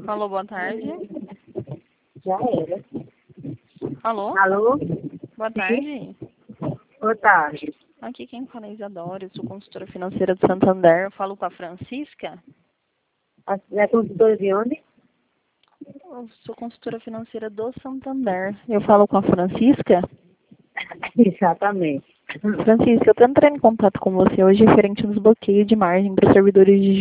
Alô, boa tarde. Já era. Alô? Alô? Boa tarde. Boa tarde. Aqui quem fala é Isadora, eu sou consultora financeira do Santander. Eu falo com a Francisca. É consultora de onde? Eu sou consultora financeira do Santander. Eu falo com a Francisca. Exatamente. Francisca, eu tô entrando em contato com você hoje referente ao desbloqueio de margem para servidores de